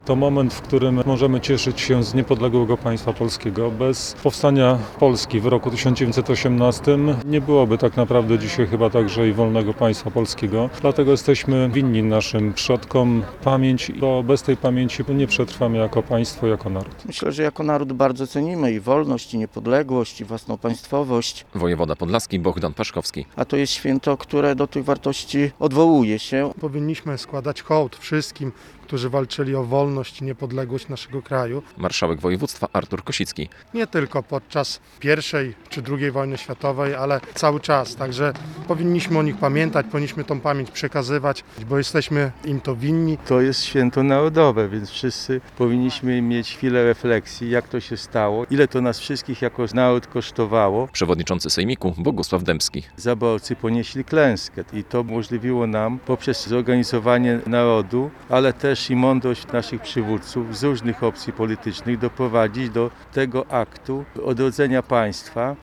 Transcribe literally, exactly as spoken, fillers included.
To moment, w którym możemy cieszyć się z niepodległego państwa polskiego. Bez powstania Polski w roku tysiąc dziewięćset osiemnastym nie byłoby tak naprawdę dzisiaj chyba także i wolnego państwa polskiego. Dlatego jesteśmy winni naszym przodkom pamięć, bo bez tej pamięci nie przetrwamy jako państwo, jako naród. Myślę, że jako naród bardzo cenimy i wolność, i niepodległość, i własną państwowość. Wojewoda podlaski Bohdan Paszkowski. A to jest święto, które do tych wartości odwołuje się. Powinniśmy składać hołd wszystkim, którzy walczyli o wolność i niepodległość naszego kraju. Marszałek województwa Artur Kosicki. Nie tylko podczas pierwszej czy drugiej wojny światowej, ale cały czas. Także powinniśmy o nich pamiętać, powinniśmy tą pamięć przekazywać, bo jesteśmy im to winni. To jest święto narodowe, więc wszyscy powinniśmy mieć chwilę refleksji, jak to się stało, ile to nas wszystkich jako naród kosztowało. Przewodniczący Sejmiku Bogusław Dębski. Zaborcy ponieśli klęskę i to umożliwiło nam poprzez zorganizowanie narodu, ale też i mądrość naszych przywódców z różnych opcji politycznych doprowadzić do tego aktu odrodzenia państwa.